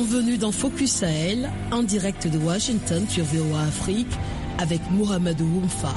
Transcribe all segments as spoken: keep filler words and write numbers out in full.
Bienvenue dans Focus Sahel, en direct de Washington sur V O A Afrique, avec Mohamedou Oumfa.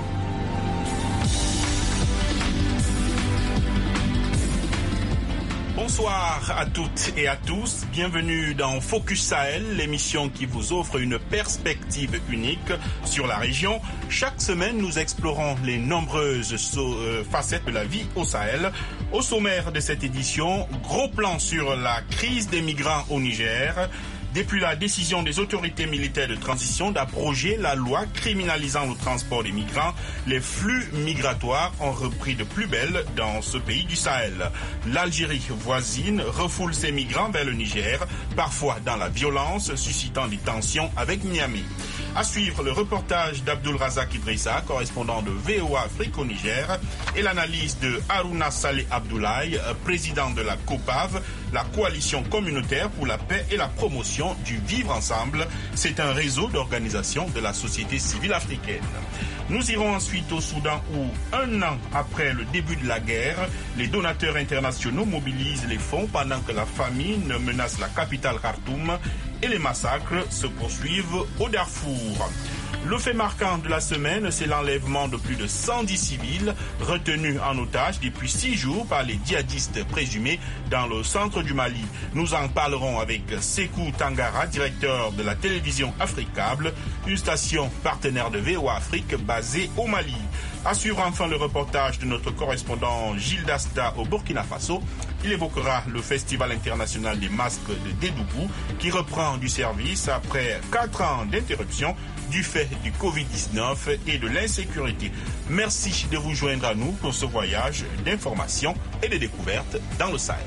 Bonsoir à toutes et à tous, bienvenue dans Focus Sahel, l'émission qui vous offre une perspective unique sur la région. Chaque semaine, nous explorons les nombreuses so- euh, facettes de la vie au Sahel. Au sommaire de cette édition, gros plan sur la crise des migrants au Niger. Depuis la décision des autorités militaires de transition d'abroger la loi criminalisant le transport des migrants, les flux migratoires ont repris de plus belle dans ce pays du Sahel. L'Algérie voisine refoule ses migrants vers le Niger, parfois dans la violence, suscitant des tensions avec Niamey. À suivre le reportage d'Abdul Razak Idrissa, correspondant de V O A Afrique au Niger, et l'analyse de Harouna Saleh Abdoulaye, président de la COPAV, la coalition communautaire pour la paix et la promotion du vivre ensemble. C'est un réseau d'organisations de la société civile africaine. Nous irons ensuite au Soudan où, un an après le début de la guerre, les donateurs internationaux mobilisent les fonds pendant que la famine menace la capitale Khartoum et les massacres se poursuivent au Darfour. Le fait marquant de la semaine, c'est l'enlèvement de plus de cent dix civils retenus en otage depuis six jours par les djihadistes présumés dans le centre du Mali. Nous en parlerons avec Sekou Tangara, directeur de la télévision Africable, une station partenaire de V O A Afrique basée au Mali. À suivre enfin le reportage de notre correspondant Gilles Dasta au Burkina Faso. Il évoquera le Festival international des masques de Dédougou qui reprend du service après quatre ans d'interruption du fait du covid dix-neuf et de l'insécurité. Merci de vous joindre à nous pour ce voyage d'information et de découvertes dans le Sahel.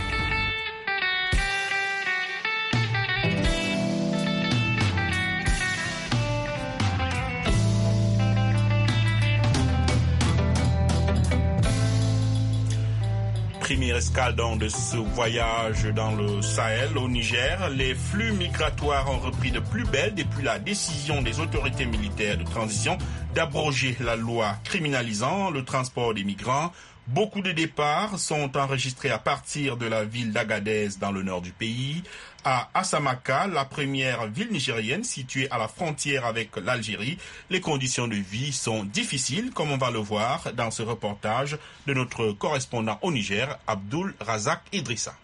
Première escale donc de ce voyage dans le Sahel, au Niger. Les flux migratoires ont repris de plus belle depuis la décision des autorités militaires de transition d'abroger la loi criminalisant le transport des migrants. Beaucoup de départs sont enregistrés à partir de la ville d'Agadez dans le nord du pays. À Assamaka, la première ville nigérienne située à la frontière avec l'Algérie, les conditions de vie sont difficiles, comme on va le voir dans ce reportage de notre correspondant au Niger, Abdul Razak Idrissa.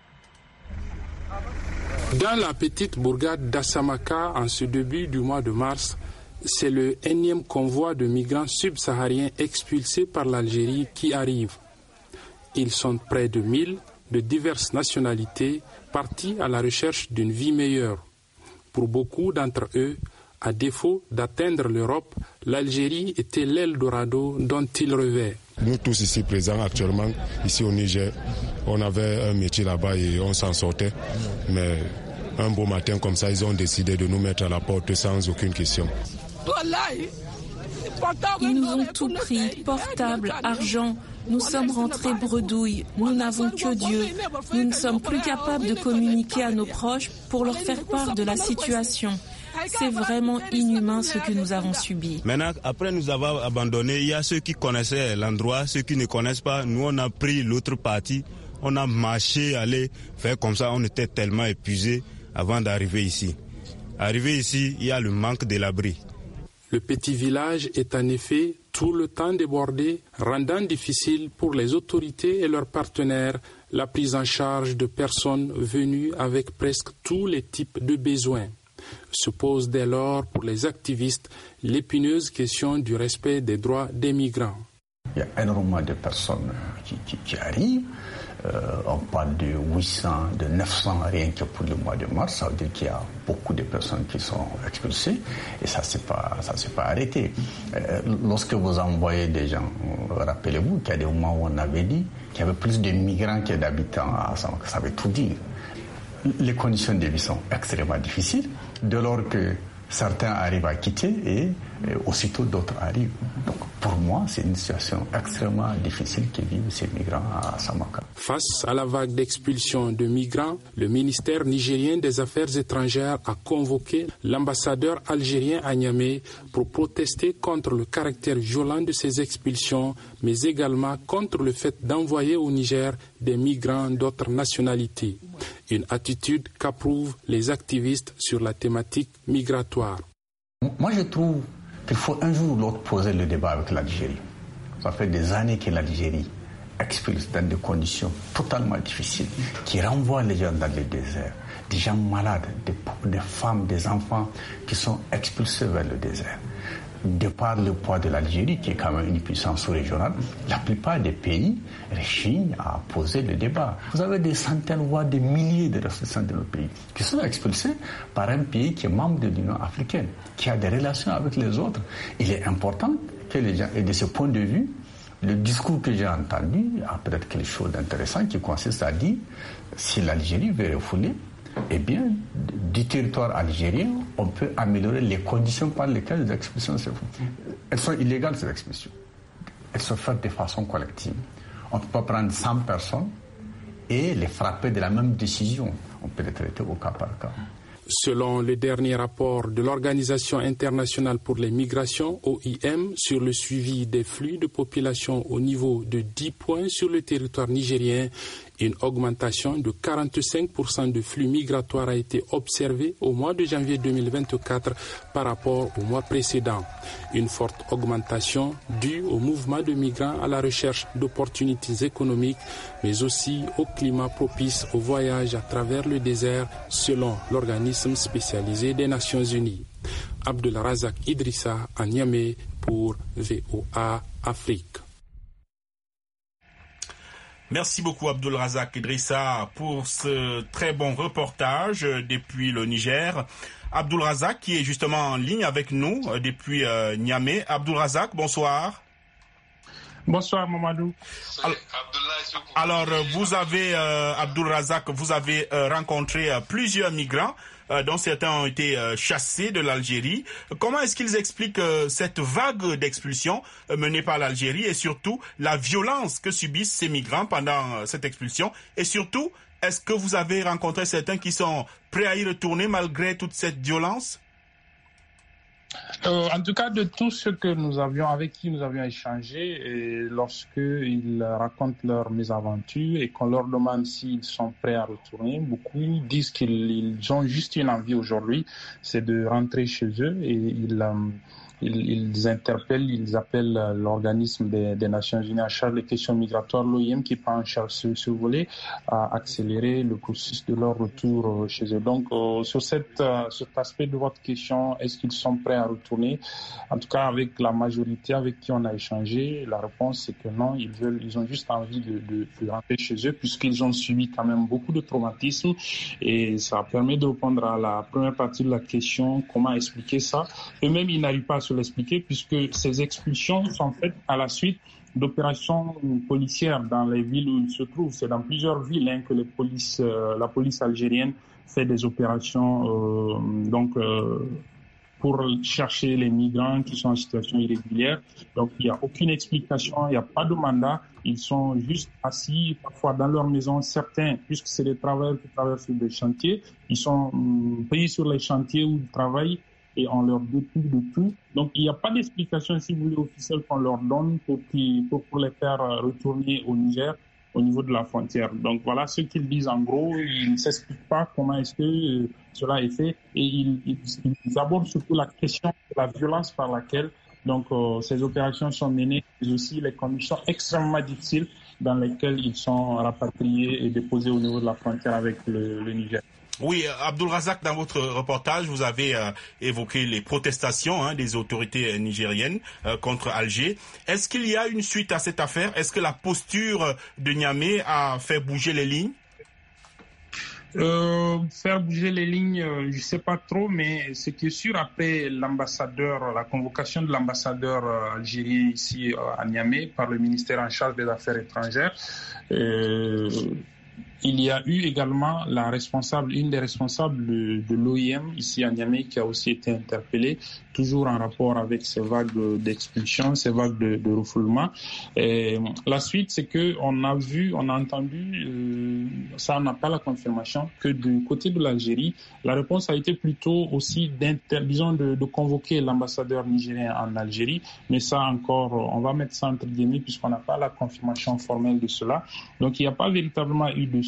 Dans la petite bourgade d'Assamaka, en ce début du mois de mars, c'est le énième convoi de migrants subsahariens expulsés par l'Algérie qui arrive. Ils sont près de mille, de diverses nationalités, partis à la recherche d'une vie meilleure. Pour beaucoup d'entre eux, à défaut d'atteindre l'Europe, l'Algérie était l'Eldorado dont ils rêvaient. Nous tous ici présents actuellement, ici au Niger, on avait un métier là-bas et on s'en sortait. Mais un beau matin comme ça, ils ont décidé de nous mettre à la porte sans aucune question. Ils nous ont tout pris, portable, argent. Nous sommes rentrés bredouilles. Nous n'avons que Dieu. Nous ne sommes plus capables de communiquer à nos proches pour leur faire part de la situation. C'est vraiment inhumain ce que nous avons subi. Maintenant, après nous avoir abandonnés, il y a ceux qui connaissaient l'endroit, ceux qui ne connaissent pas. Nous, on a pris l'autre partie. On a marché, aller faire comme ça. On était tellement épuisés avant d'arriver ici. Arrivé ici, il y a le manque de l'abri. Le petit village est en effet tout le temps débordé, rendant difficile pour les autorités et leurs partenaires la prise en charge de personnes venues avec presque tous les types de besoins. Se pose dès lors pour les activistes l'épineuse question du respect des droits des migrants. Il y a énormément de personnes qui, qui, qui arrivent. Euh, on parle de huit cents, de neuf cents rien que pour le mois de mars. Ça veut dire qu'il y a beaucoup de personnes qui sont expulsées et ça c'est pas, ça s'est pas arrêté. Euh, lorsque vous envoyez des gens, rappelez-vous qu'il y a des moments où on avait dit qu'il y avait plus de migrants que d'habitants à Assamaka. Ça veut tout dire. Les conditions de vie sont extrêmement difficiles, dès lors que certains arrivent à quitter et, et aussitôt d'autres arrivent. Donc pour moi, c'est une situation extrêmement difficile que vivent ces migrants à Assamaka. Face à la vague d'expulsion de migrants, le ministère nigérien des Affaires étrangères a convoqué l'ambassadeur algérien à Niamey pour protester contre le caractère violent de ces expulsions, mais également contre le fait d'envoyer au Niger des migrants d'autres nationalités. une attitude qu'approuvent les activistes sur la thématique migratoire. Moi, je trouve qu'il faut un jour ou l'autre poser le débat avec l'Algérie. Ça fait des années que l'Algérie expulse dans des conditions totalement difficiles, qui renvoient les gens dans le désert, des gens malades, des, des femmes, des enfants qui sont expulsés vers le désert. De par le poids de l'Algérie, qui est quand même une puissance sous-régionale, la plupart des pays rechignent à poser le débat. Vous avez des centaines, voire des milliers de ressortissants de nos pays qui sont expulsés par un pays qui est membre de l'Union africaine, qui a des relations avec les autres. Il est important que les gens, et de ce point de vue, le discours que j'ai entendu a peut-être quelque chose d'intéressant qui consiste à dire si l'Algérie veut refouler, eh bien, du territoire algérien, on peut améliorer les conditions par lesquelles les expulsions se font. Elles sont illégales, ces expulsions. Elles sont faites de façon collective. On ne peut pas prendre cent personnes et les frapper de la même décision. On peut les traiter au cas par cas. Selon le dernier rapport de l'Organisation internationale pour les migrations, O I M, sur le suivi des flux de population au niveau de dix points sur le territoire nigérien, une augmentation de quarante-cinq pour cent de flux migratoires a été observée au mois de janvier deux mille vingt-quatre par rapport au mois précédent. Une forte augmentation due au mouvement de migrants à la recherche d'opportunités économiques, mais aussi au climat propice au voyage à travers le désert, selon l'organisme spécialisé des Nations Unies. Abdulrazak Idrissa à Niamey pour V O A Afrique. Merci beaucoup Abdulrazak Idrissa pour ce très bon reportage depuis le Niger. Abdulrazak qui est justement en ligne avec nous depuis euh, Niamey. Abdulrazak, bonsoir. Bonsoir Mamadou. Alors, alors vous avez, euh, Abdulrazak, vous avez euh, rencontré euh, plusieurs migrants euh, dont certains ont été euh, chassés de l'Algérie. Comment est-ce qu'ils expliquent euh, cette vague d'expulsion euh, menée par l'Algérie et surtout la violence que subissent ces migrants pendant euh, cette expulsion? Et surtout, est-ce que vous avez rencontré certains qui sont prêts à y retourner malgré toute cette violence? Euh, en tout cas, de tous ceux que nous avions, avec qui nous avions échangé, et lorsqu'ils racontent leurs mésaventures et qu'on leur demande s'ils sont prêts à retourner, beaucoup disent qu'ils ont juste une envie aujourd'hui, c'est de rentrer chez eux et ils... Euh, Ils, ils interpellent, ils appellent l'organisme des, des Nations Unies en charge des questions migratoires, l'O I M, qui prend en charge ce, ce volet, à accélérer le processus de leur retour chez eux. Donc, euh, sur cette, euh, cet aspect de votre question, est-ce qu'ils sont prêts à retourner? En tout cas, avec la majorité avec qui on a échangé, la réponse c'est que non, ils veulent, ils ont juste envie de, de, de rentrer chez eux, puisqu'ils ont subi quand même beaucoup de traumatismes, et ça permet de répondre à la première partie de la question, comment expliquer ça. Eux-mêmes, ils n'arrivent pas à l'expliquer, puisque ces expulsions sont faites à la suite d'opérations policières dans les villes où ils se trouvent. C'est dans plusieurs villes hein, que les polices, euh, la police algérienne fait des opérations euh, donc euh, pour chercher les migrants qui sont en situation irrégulière. Donc il n'y a aucune explication, il n'y a pas de mandat. Ils sont juste assis, parfois dans leur maison. Certains, puisque c'est des travailleurs qui travaillent sur des chantiers, ils sont euh, payés sur les chantiers où ils travaillent, et on leur dépouille de tout. Donc, il n'y a pas d'explication, si vous voulez, officielle qu'on leur donne pour, pour, pour les faire retourner au Niger, au niveau de la frontière. Donc, voilà ce qu'ils disent en gros. Ils ne s'expliquent pas comment est-ce que cela est fait et ils, ils, ils abordent surtout la question de la violence par laquelle donc, euh, ces opérations sont menées, mais aussi les conditions extrêmement difficiles dans lesquelles ils sont rapatriés et déposés au niveau de la frontière avec le, le Niger. Oui, Abdulrazak, dans votre reportage, vous avez euh, évoqué les protestations hein, des autorités nigériennes euh, contre Alger. Est-ce qu'il y a une suite à cette affaire? Est-ce que la posture de Niamey a fait bouger les lignes? Euh, faire bouger les lignes, euh, je sais pas trop, mais ce qui est sûr, après l'ambassadeur, la convocation de l'ambassadeur euh, algérien ici euh, à Niamey par le ministère en charge des Affaires étrangères, euh, il y a eu également la responsable, une des responsables de, de l'O I M ici à Niamey qui a aussi été interpellée, toujours en rapport avec ces vagues d'expulsion, ces vagues de, de refoulement. Et la suite, c'est que on a vu, on a entendu, euh, ça on n'a pas la confirmation, que du côté de l'Algérie, la réponse a été plutôt aussi d'inter, disons de, de convoquer l'ambassadeur nigérien en Algérie, mais ça encore, on va mettre ça entre guillemets puisqu'on n'a pas la confirmation formelle de cela. Donc il n'y a pas véritablement eu de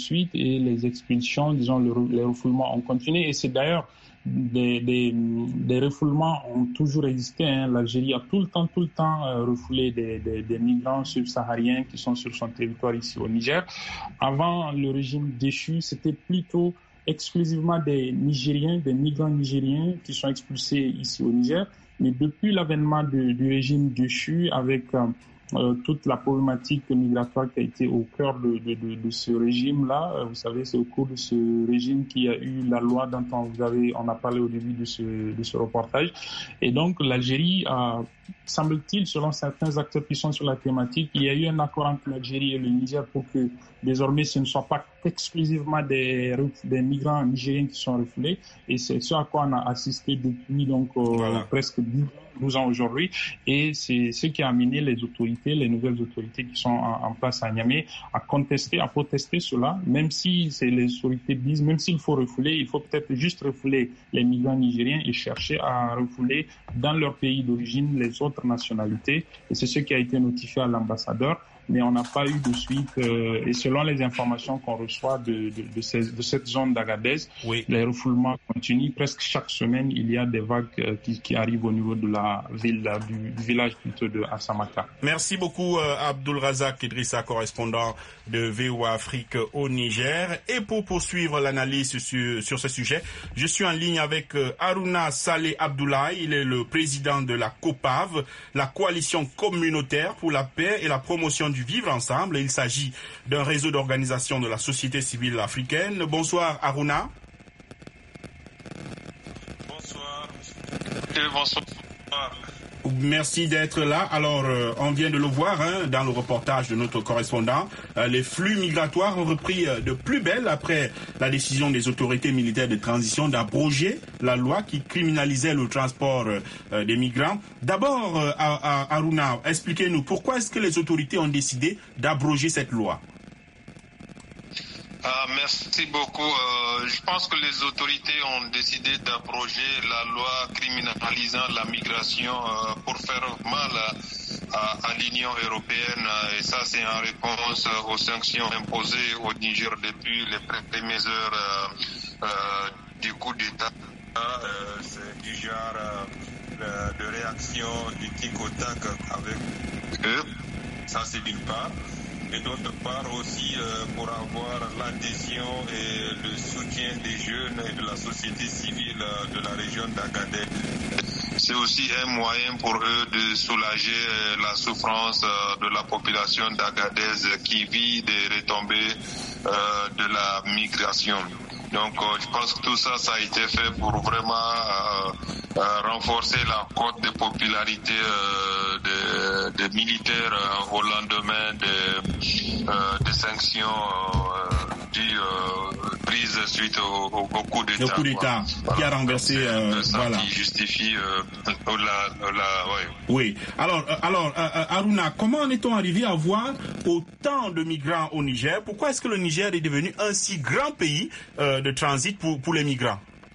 suite et les expulsions, disons, le, les refoulements ont continué. Et c'est d'ailleurs des, des, des refoulements ont toujours existé. Hein. L'Algérie a tout le temps, tout le temps euh, refoulé des, des, des migrants subsahariens qui sont sur son territoire ici au Niger. Avant le régime déchu, c'était plutôt exclusivement des Nigériens, des migrants nigériens qui sont expulsés ici au Niger. Mais depuis l'avènement du, du régime déchu, avec euh, Euh, toute la problématique migratoire qui a été au cœur de, de, de, de ce régime-là. Euh, vous savez, c'est au cours de ce régime qu'il y a eu la loi dont on, vous avez, on a parlé au début de ce, de ce reportage. Et donc, l'Algérie a, semble-t-il, selon certains acteurs qui sont sur la thématique, il y a eu un accord entre l'Algérie et le Niger pour que désormais ce ne soit pas exclusivement des, des migrants nigériens qui sont refoulés. Et c'est ce à quoi on a assisté depuis donc euh, voilà. presque douze ans aujourd'hui. Et c'est ce qui a amené les autorités, les nouvelles autorités qui sont en, en place à Niamey, à contester, à protester cela, même si c'est les autorités disent, même s'il faut refouler, il faut peut-être juste refouler les migrants nigériens et chercher à refouler dans leur pays d'origine les autres nationalités. Et c'est ce qui a été notifié à l'ambassadeur. Mais on n'a pas eu de suite. Euh, et selon les informations qu'on reçoit de, de, de, ces, de cette zone d'Agadez, oui. les refoulements continuent. Presque chaque semaine, il y a des vagues euh, qui, qui arrivent au niveau de la ville, du, du village plutôt de Assamaka. Merci beaucoup, euh, Abdul Razak Idrissa, correspondant de V O A Afrique au Niger. Et pour poursuivre l'analyse sur, sur ce sujet, je suis en ligne avec euh, Haruna Saleh Abdoulaye. Il est le président de la COPAV, la coalition communautaire pour la paix et la promotion du vivre ensemble. Il s'agit d'un réseau d'organisations de la société civile africaine. Bonsoir Haruna. Bonsoir. Bonsoir. Merci d'être là. Alors, euh, on vient de le voir hein, dans le reportage de notre correspondant. Euh, les flux migratoires ont repris euh, de plus belle après la décision des autorités militaires de transition d'abroger la loi qui criminalisait le transport euh, des migrants. D'abord, euh, à, à Haruna, expliquez-nous pourquoi est-ce que les autorités ont décidé d'abroger cette loi? Ah, merci beaucoup. Euh, je pense que les autorités ont décidé d'abroger la loi criminalisant la migration euh, pour faire mal à, à l'Union européenne. Et ça, c'est en réponse aux sanctions imposées au Niger depuis les premières heures euh, euh, du coup d'État. Euh, c'est du genre euh, de réaction du tic au tac avec eux. Ça, c'est d'une part. Et d'autre part aussi euh, pour avoir l'adhésion et le soutien des jeunes et de la société civile euh, de la région d'Agadez. C'est aussi un moyen pour eux de soulager euh, la souffrance euh, de la population d'Agadez qui vit des retombées euh, de la migration. Donc euh, je pense que tout ça, ça a été fait pour vraiment euh, euh, renforcer la cote de popularité euh, des, des militaires euh, au lendemain des, euh, des sanctions euh, du, euh, prises suite au, au, au coup d'État. Le coup d'État voilà. qui a renversé... Euh, ça voilà. qui justifie euh, la... la ouais. Oui. Alors, euh, alors euh, Haruna, comment en est-on arrivé à voir autant de migrants au Niger? Pourquoi est-ce que le Niger est devenu un si grand pays euh, de transit pour, pour les migrants?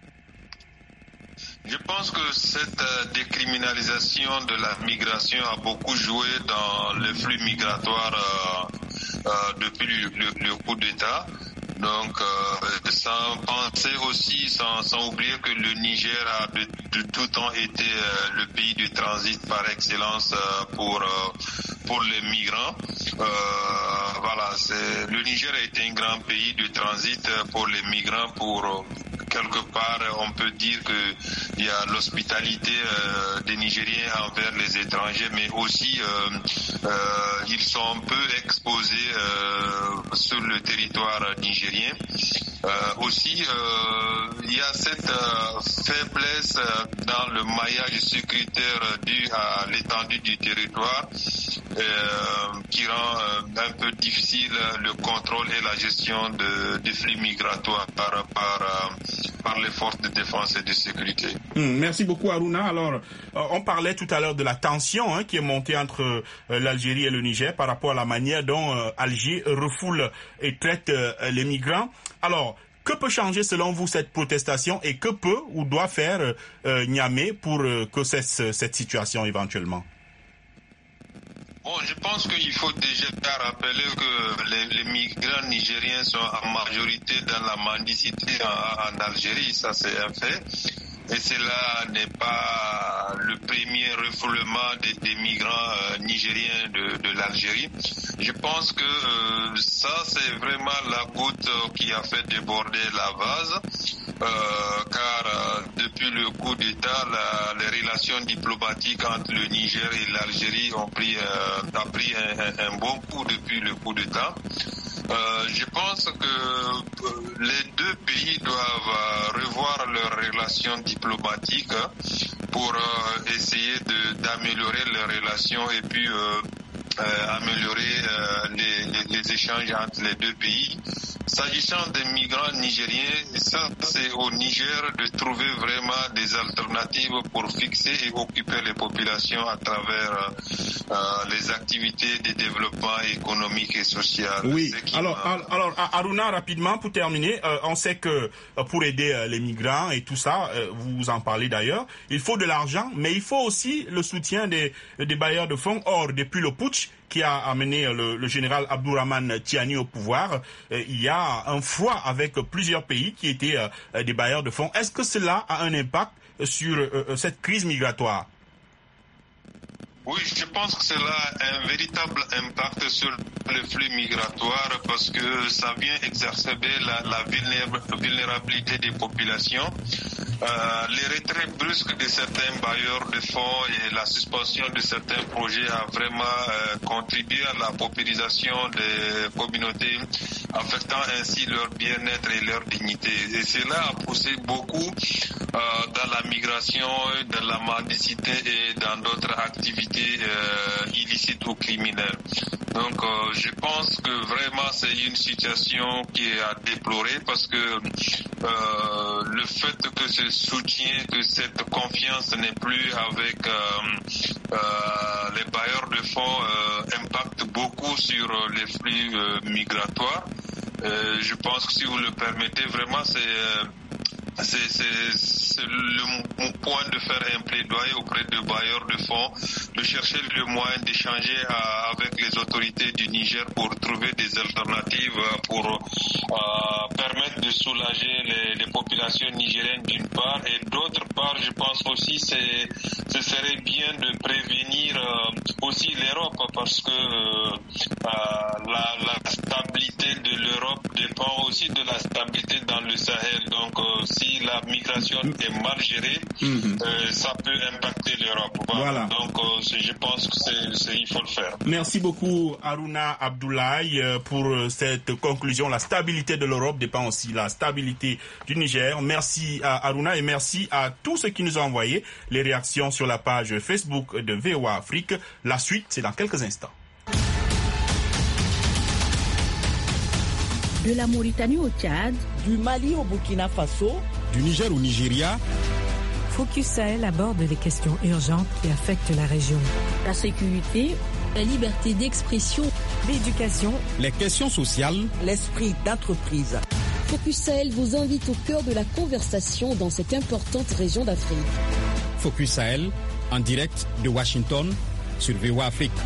Je pense que cette euh, décriminalisation de la migration a beaucoup joué dans les flux migratoires euh, euh, depuis le, le, le coup d'État. Donc, euh, sans penser aussi, sans, sans oublier que le Niger a de, de tout temps été euh, le pays de transit par excellence euh, pour euh, pour les migrants. Euh, voilà, c'est le Niger a été un grand pays de transit pour les migrants. Pour euh, quelque part, on peut dire que il y a l'hospitalité euh, des Nigériens envers les étrangers, mais aussi euh, euh, ils sont un peu exposés euh, sur le territoire nigérien. Euh, aussi, euh, il y a cette euh, faiblesse euh, dans le maillage sécuritaire euh, dû à l'étendue du territoire euh, qui rend euh, un peu difficile le contrôle et la gestion de, des flux migratoires par, par, euh, par les forces de défense et de sécurité. Mmh, merci beaucoup Haruna. Alors, euh, on parlait tout à l'heure de la tension hein, qui est montée entre euh, l'Algérie et le Niger par rapport à la manière dont euh, Alger refoule et traite euh, les migrants. Alors, que peut changer selon vous cette protestation et que peut ou doit faire euh, Niamey pour euh, que cesse cette situation éventuellement? Bon, je pense qu'il faut déjà rappeler que les, les migrants nigériens sont en majorité dans la mendicité en, en Algérie, ça c'est un fait. Et cela n'est pas le premier refoulement des, des migrants euh, nigériens de, de l'Algérie. Je pense que euh, ça, c'est vraiment la goutte qui a fait déborder la vase, euh, car euh, depuis le coup d'État, la, les relations diplomatiques entre le Niger et l'Algérie ont pris, euh, a pris un, un bon coup depuis le coup d'État. Euh, je pense que euh, les deux pays doivent euh, revoir leurs relations diplomatiques pour euh, essayer de, d'améliorer leurs relations et puis euh, euh, améliorer euh, les, les, les échanges entre les deux pays. S'agissant des migrants nigériens, ça c'est au Niger de trouver vraiment des alternatives pour fixer et occuper les populations à travers euh, les activités de développement économique et social. Oui, alors, alors Aruna, rapidement pour terminer, euh, on sait que euh, pour aider euh, les migrants et tout ça, euh, vous en parlez d'ailleurs, il faut de l'argent, mais il faut aussi le soutien des, des bailleurs de fonds. Or, depuis le putsch qui a amené le, le général Abdourahmane Tiani au pouvoir, euh, il y a un froid avec plusieurs pays qui étaient euh, des bailleurs de fonds. Est-ce que cela a un impact sur euh, cette crise migratoire? Oui, je pense que cela a un véritable impact sur le flux migratoire parce que ça vient exacerber la, la vulnérabilité des populations. Euh, les retraits brusques de certains bailleurs de fonds et la suspension de certains projets a vraiment euh, contribué à la paupérisation des communautés, affectant ainsi leur bien-être et leur dignité. Et cela a poussé beaucoup euh, dans la migration, dans la mendicité et dans d'autres activités Euh, illicites ou criminelles. Donc euh, je pense que vraiment c'est une situation qui est à déplorer parce que euh, le fait que ce soutien, que cette confiance n'est plus avec euh, euh, les bailleurs de fonds euh, impacte beaucoup sur les flux euh, migratoires. Euh, je pense que si vous le permettez, vraiment c'est euh, C'est, c'est, c'est le mon point de faire un plaidoyer auprès de bailleurs de fonds, de chercher le moyen d'échanger à, avec les autorités du Niger pour trouver des alternatives pour euh, permettre de soulager les, les populations nigériennes d'une part et d'autre part, je pense aussi c'est ce serait bien de prévenir euh, aussi l'Europe parce que euh, la, la stabilité de l'Europe dépend aussi de la stabilité dans le Sahel. Donc euh, si Si la migration est mal gérée, mm-hmm. euh, ça peut impacter l'Europe. Voilà. voilà. Donc, euh, je pense que c'est, c'est, il faut le faire. Merci beaucoup, Aruna Abdoulaye, pour cette conclusion. La stabilité de l'Europe dépend aussi de la stabilité du Niger. Merci à Aruna et merci à tous ceux qui nous ont envoyé les réactions sur la page Facebook de V O A Afrique. La suite, c'est dans quelques instants. De la Mauritanie au Tchad, du Mali au Burkina Faso, du Niger au Nigeria. Focus Sahel aborde les questions urgentes qui affectent la région. La sécurité, la liberté d'expression, l'éducation, les questions sociales, l'esprit d'entreprise. Focus Sahel vous invite au cœur de la conversation dans cette importante région d'Afrique. Focus Sahel, en direct de Washington, sur V O A Afrique.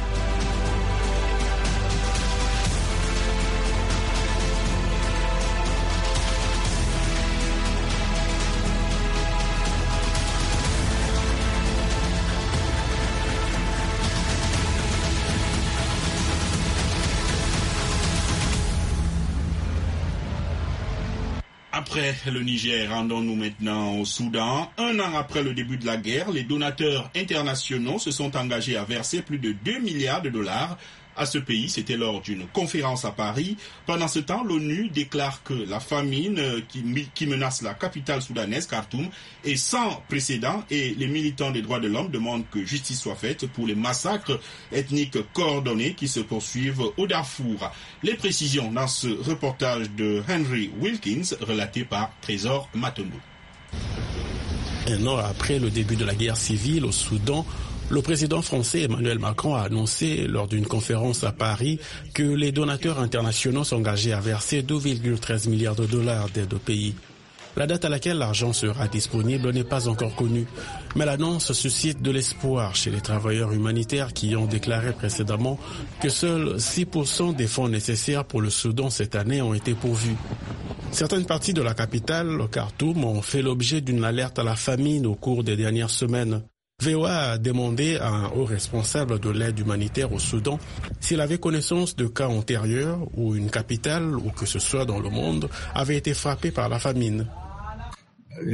Après le Niger, rendons-nous maintenant au Soudan. Un an après le début de la guerre, les donateurs internationaux se sont engagés à verser plus de deux milliards de dollars à ce pays. C'était lors d'une conférence à Paris. Pendant ce temps, l'ONU déclare que la famine qui, qui menace la capitale soudanaise, Khartoum, est sans précédent et les militants des droits de l'homme demandent que justice soit faite pour les massacres ethniques coordonnés qui se poursuivent au Darfour. Les précisions dans ce reportage de Henry Wilkins, relaté par Trésor Matondo. Un an après le début de la guerre civile au Soudan, le président français Emmanuel Macron a annoncé lors d'une conférence à Paris que les donateurs internationaux s'engageaient à verser deux virgule treize milliards de dollars d'aide au pays. La date à laquelle l'argent sera disponible n'est pas encore connue, mais l'annonce suscite de l'espoir chez les travailleurs humanitaires qui ont déclaré précédemment que seuls six pour cent des fonds nécessaires pour le Soudan cette année ont été pourvus. Certaines parties de la capitale, le Khartoum, ont fait l'objet d'une alerte à la famine au cours des dernières semaines. V O A a demandé à un haut responsable de l'aide humanitaire au Soudan s'il avait connaissance de cas antérieurs où une capitale, ou que ce soit dans le monde, avait été frappée par la famine. Je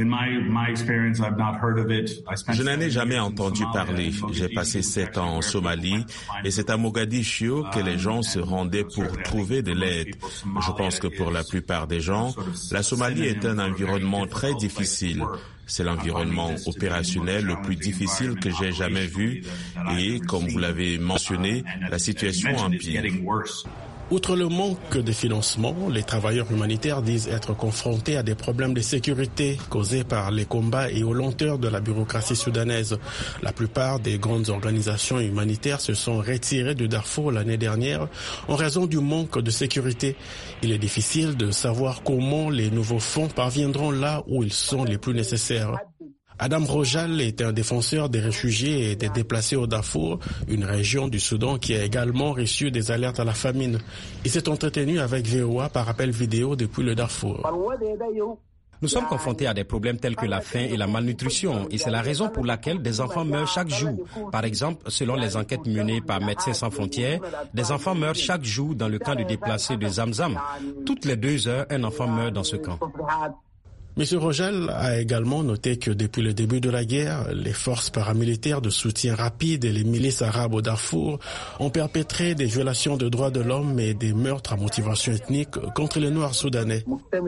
n'en ai jamais entendu parler. J'ai passé sept ans en Somalie et c'est à Mogadiscio que les gens se rendaient pour trouver de l'aide. Je pense que pour la plupart des gens, la Somalie est un environnement très difficile. C'est l'environnement opérationnel le plus difficile que j'ai jamais vu et, comme vous l'avez mentionné, la situation empire. Outre le manque de financement, les travailleurs humanitaires disent être confrontés à des problèmes de sécurité causés par les combats et aux lenteurs de la bureaucratie soudanaise. La plupart des grandes organisations humanitaires se sont retirées de Darfour l'année dernière en raison du manque de sécurité. Il est difficile de savoir comment les nouveaux fonds parviendront là où ils sont les plus nécessaires. Adam Rojal est un défenseur des réfugiés et des déplacés au Darfour, une région du Soudan qui a également reçu des alertes à la famine. Il s'est entretenu avec V O A par appel vidéo depuis le Darfour. Nous sommes confrontés à des problèmes tels que la faim et la malnutrition et c'est la raison pour laquelle des enfants meurent chaque jour. Par exemple, selon les enquêtes menées par Médecins sans frontières, des enfants meurent chaque jour dans le camp de déplacés de Zamzam. Toutes les deux heures, un enfant meurt dans ce camp. M. Rogel a également noté que depuis le début de la guerre, les forces paramilitaires de soutien rapide et les milices arabes au Darfour ont perpétré des violations de droits de l'homme et des meurtres à motivation ethnique contre les Noirs soudanais.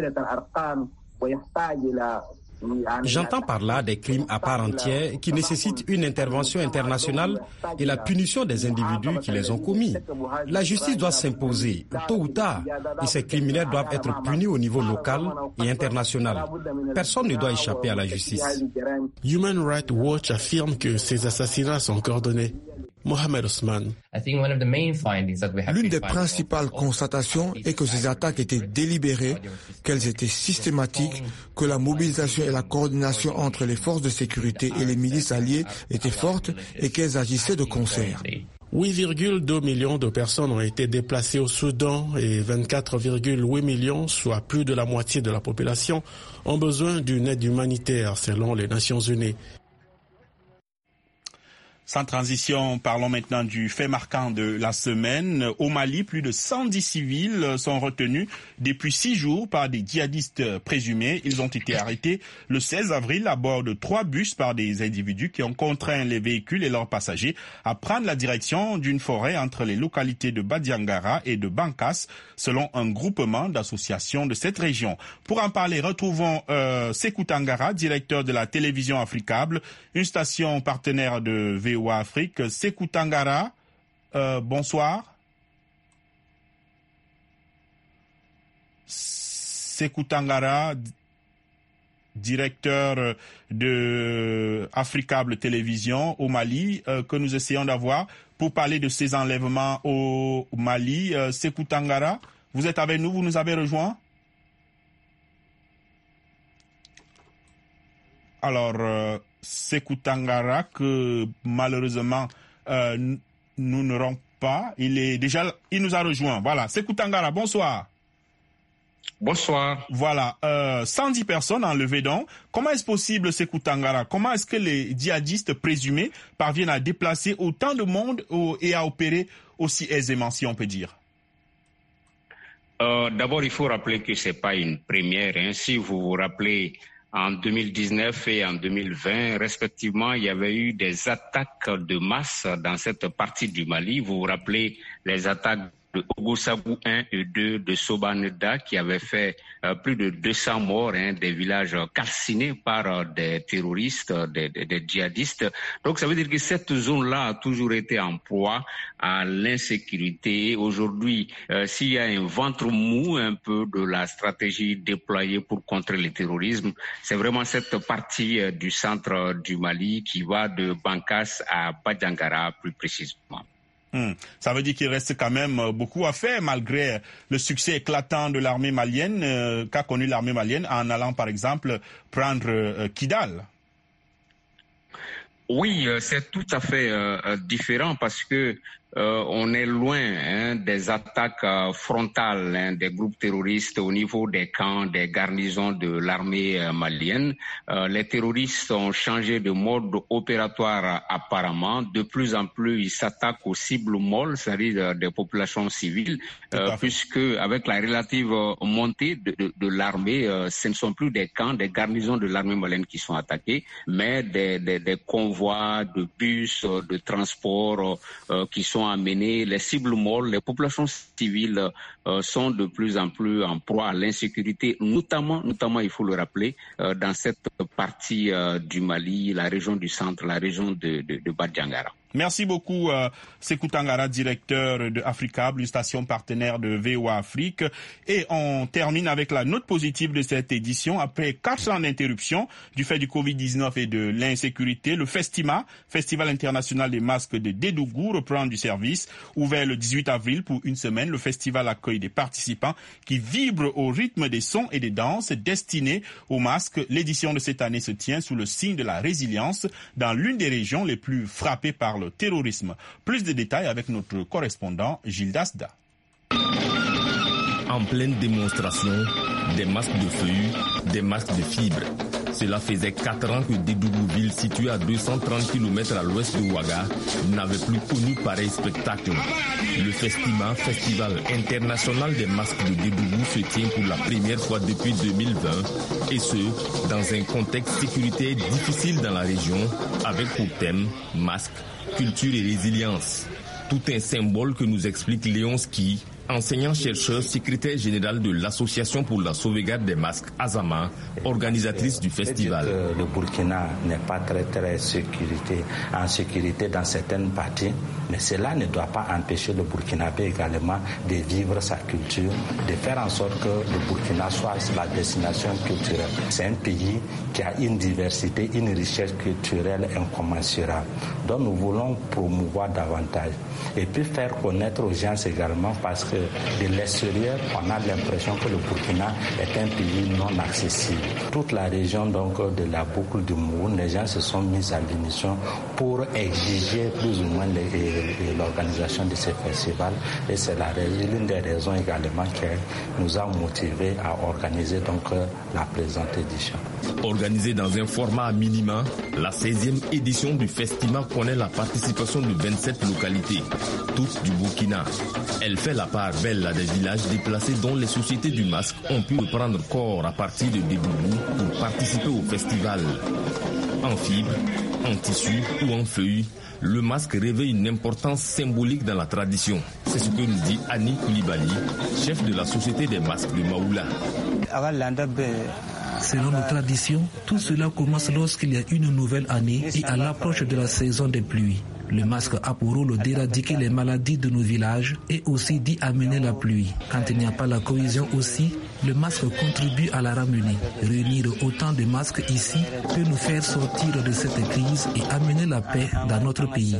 J'entends par là des crimes à part entière qui nécessitent une intervention internationale et la punition des individus qui les ont commis. La justice doit s'imposer, tôt ou tard, et ces criminels doivent être punis au niveau local et international. Personne ne doit échapper à la justice. Human Rights Watch affirme que ces assassinats sont coordonnés. Mohamed Osman. L'une des principales constatations est que ces attaques étaient délibérées, qu'elles étaient systématiques, que la mobilisation et la coordination entre les forces de sécurité et les milices alliées étaient fortes et qu'elles agissaient de concert. huit virgule deux millions de personnes ont été déplacées au Soudan et vingt-quatre virgule huit millions, soit plus de la moitié de la population, ont besoin d'une aide humanitaire selon les Nations Unies. Sans transition, parlons maintenant du fait marquant de la semaine. Au Mali, plus de cent dix civils sont retenus depuis six jours par des djihadistes présumés. Ils ont été arrêtés le seize avril à bord de trois bus par des individus qui ont contraint les véhicules et leurs passagers à prendre la direction d'une forêt entre les localités de Badiangara et de Bankas, selon un groupement d'associations de cette région. Pour en parler, retrouvons euh, Sékou Tangara, directeur de la télévision africable, une station partenaire de V O A Afrique. Sékou Tangara, euh, bonsoir. Sékou Tangara, directeur de Africable Télévision au Mali, euh, que nous essayons d'avoir pour parler de ces enlèvements au Mali. Euh, Sékou Tangara, vous êtes avec nous, vous nous avez rejoint? Alors, euh, Sékou Tangara, que malheureusement euh, nous n'aurons pas, il est déjà, il nous a rejoint. Voilà, Sékou Tangara, bonsoir. Bonsoir. Voilà, euh, cent dix personnes enlevées donc. Comment est-ce possible, Sékou Tangara? Comment est-ce que les djihadistes présumés parviennent à déplacer autant de monde et à opérer aussi aisément, si on peut dire? Euh, d'abord, il faut rappeler que c'est pas une première. Hein. Si vous vous rappelez, en deux mille dix-neuf et en deux mille vingt, respectivement, il y avait eu des attaques de masse dans cette partie du Mali. Vous vous rappelez les attaques de Ogosabou un et deux, de Sobaneda, qui avaient fait euh, plus de deux cents morts, hein, des villages calcinés par euh, des terroristes, des, des, des djihadistes. Donc ça veut dire que cette zone-là a toujours été en proie à l'insécurité. Aujourd'hui, euh, s'il y a un ventre mou un peu de la stratégie déployée pour contrer le terrorisme, c'est vraiment cette partie euh, du centre du Mali qui va de Bankas à Badiangara plus précisément. Hum. Ça veut dire qu'il reste quand même beaucoup à faire malgré le succès éclatant de l'armée malienne, euh, qu'a connu l'armée malienne en allant par exemple prendre euh, Kidal. Oui, c'est tout à fait euh, différent parce que euh, on est loin hein, des attaques euh, frontales hein, des groupes terroristes au niveau des camps, des garnisons de l'armée euh, malienne. Euh, les terroristes ont changé de mode opératoire apparemment. De plus en plus, ils s'attaquent aux cibles molles, c'est-à-dire des populations civiles, euh, puisque avec la relative montée de, de, de l'armée, euh, ce ne sont plus des camps, des garnisons de l'armée malienne qui sont attaqués, mais des, des, des convois de bus, de transport euh, qui sont amenés, les cibles molles, les populations civiles euh, sont de plus en plus en proie à l'insécurité, notamment, notamment il faut le rappeler, euh, dans cette partie euh, du Mali, la région du centre, la région de, de, de Badjangara. Merci beaucoup, euh, Sékou Tangara, directeur de Africable, une station partenaire de V O A Afrique. Et on termine avec la note positive de cette édition. Après quatre ans d'interruption du fait du covid dix-neuf et de l'insécurité, le FESTIMA, Festival international des masques de Dédougou, reprend du service. Ouvert le dix-huit avril pour une semaine, le festival accueille des participants qui vibrent au rythme des sons et des danses destinés aux masques. L'édition de cette année se tient sous le signe de la résilience dans l'une des régions les plus frappées par le terrorisme. Plus de détails avec notre correspondant Gilles Dasda. En pleine démonstration, des masques de feuilles, des masques de fibres. Cela faisait quatre ans que Dédougou, ville située à deux cent trente kilomètres à l'ouest de Ouaga, n'avait plus connu pareil spectacle. Le FESTIMA, Festival international des masques de Dédougou, se tient pour la première fois depuis deux mille vingt, et ce, dans un contexte sécuritaire difficile dans la région, avec pour thème masques, culture et résilience. Tout un symbole que nous explique Léon Ski, enseignant-chercheur, secrétaire général de l'Association pour la sauvegarde des masques Azama, organisatrice du festival. Le Burkina n'est pas très très sécurité, en sécurité dans certaines parties, mais cela ne doit pas empêcher le Burkinabé également de vivre sa culture, de faire en sorte que le Burkina soit la destination culturelle. C'est un pays qui a une diversité, une richesse culturelle incommensurable, dont nous voulons promouvoir davantage. Et puis faire connaître aux gens également, parce que de l'extérieur, on a l'impression que le Burkina est un pays non accessible. Toute la région donc de la boucle du Mourou, les gens se sont mis à l'émission pour exiger plus ou moins l'organisation de ces festivals. Et c'est l'une des raisons également qui nous a motivés à organiser donc la présente édition. Organisée dans un format à minima, la seizième édition du Festima connaît la participation de vingt-sept localités, toutes du Burkina. Elle fait la part belle à des villages déplacés dont les sociétés du masque ont pu reprendre corps à partir de Dédougou pour participer au festival. En fibres, en tissu ou en feuilles, le masque revêt une importance symbolique dans la tradition. C'est ce que nous dit Annie Koulibaly, chef de la société des masques de Maoula. Selon nos traditions, tout cela commence lorsqu'il y a une nouvelle année et à l'approche de la saison des pluies. Le masque a pour rôle d'éradiquer les maladies de nos villages et aussi d'y amener la pluie. Quand il n'y a pas la cohésion aussi, le masque contribue à la ramener. Réunir autant de masques ici peut nous faire sortir de cette crise et amener la paix dans notre pays.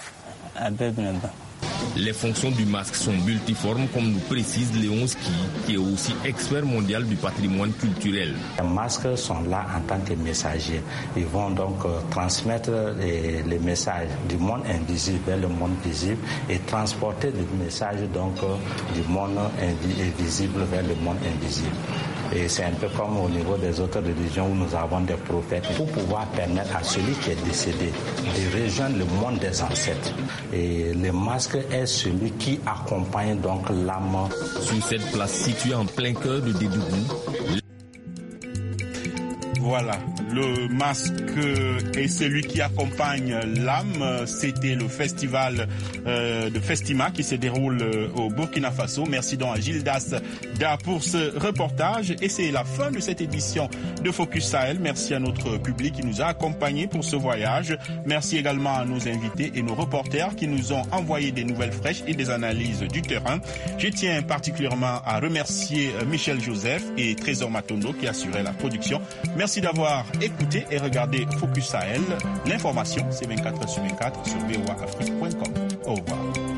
Les fonctions du masque sont multiformes, comme nous précise Léon Ski, qui est aussi expert mondial du patrimoine culturel. Les masques sont là en tant que messagers. Ils vont donc euh, transmettre les, les messages du monde invisible vers le monde visible et transporter les messages donc euh, du monde invisible vers le monde invisible. Et c'est un peu comme au niveau des autres religions où nous avons des prophètes pour pouvoir permettre à celui qui est décédé de rejoindre le monde des ancêtres. Et le masque est celui qui accompagne donc l'âme. Sur cette place située en plein cœur de Dédougou. Voilà, le masque est celui qui accompagne l'âme. C'était le festival euh, de Festima qui se déroule au Burkina Faso. Merci donc à Gilles Dasda pour ce reportage. Et c'est la fin de cette édition de Focus Sahel. Merci à notre public qui nous a accompagnés pour ce voyage. Merci également à nos invités et nos reporters qui nous ont envoyé des nouvelles fraîches et des analyses du terrain. Je tiens particulièrement à remercier Michel Joseph et Trésor Matondo qui assuraient la production. Merci d'avoir écouté et regardé Focus Sahel. L'information, c'est vingt-quatre heures sur vingt-quatre sur v o a afrique point com. Au revoir.